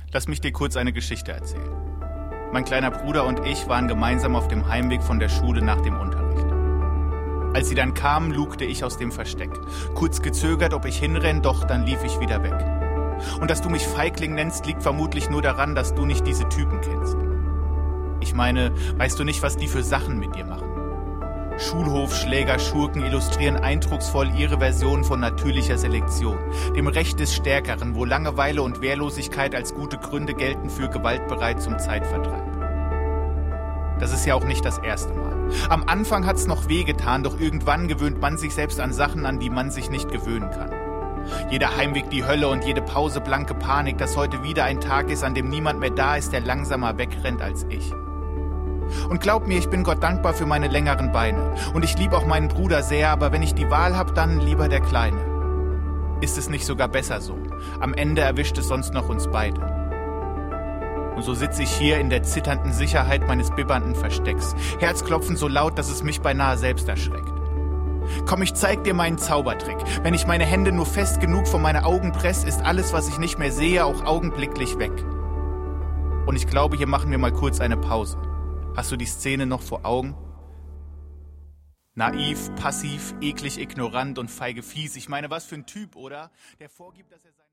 Lass mich dir kurz eine Geschichte erzählen. Mein kleiner Bruder und ich waren gemeinsam auf dem Heimweg von der Schule nach dem Unterricht. Als sie dann kamen, lugte ich aus dem Versteck. Kurz gezögert, ob ich hinrenn, doch dann lief ich wieder weg. Und dass du mich Feigling nennst, liegt vermutlich nur daran, dass du nicht diese Typen kennst. Ich meine, weißt du nicht, was die für Sachen mit dir machen? Schulhofschläger, Schurken illustrieren eindrucksvoll ihre Version von natürlicher Selektion, dem Recht des Stärkeren, wo Langeweile und Wehrlosigkeit als gute Gründe gelten für gewaltbereit zum Zeitvertreib. Das ist ja auch nicht das erste Mal. Am Anfang hat's noch wehgetan, doch irgendwann gewöhnt man sich selbst an Sachen, an die man sich nicht gewöhnen kann. Jeder Heimweg die Hölle und jede Pause blanke Panik, dass heute wieder ein Tag ist, an dem niemand mehr da ist, der langsamer wegrennt als ich. Und glaub mir, ich bin Gott dankbar für meine längeren Beine. Und ich lieb auch meinen Bruder sehr, aber wenn ich die Wahl hab, dann lieber der Kleine. Ist es nicht sogar besser so? Am Ende erwischt es sonst noch uns beide. Und so sitze ich hier in der zitternden Sicherheit meines bibbernden Verstecks. Herzklopfen so laut, dass es mich beinahe selbst erschreckt. Komm, ich zeig dir meinen Zaubertrick. Wenn ich meine Hände nur fest genug vor meine Augen presse, ist alles, was ich nicht mehr sehe, auch augenblicklich weg. Und ich glaube, hier machen wir mal kurz eine Pause. Hast du die Szene noch vor Augen? Naiv, passiv, eklig, ignorant und feige fies. Ich meine, was für ein Typ, oder? Der vorgibt, dass er sein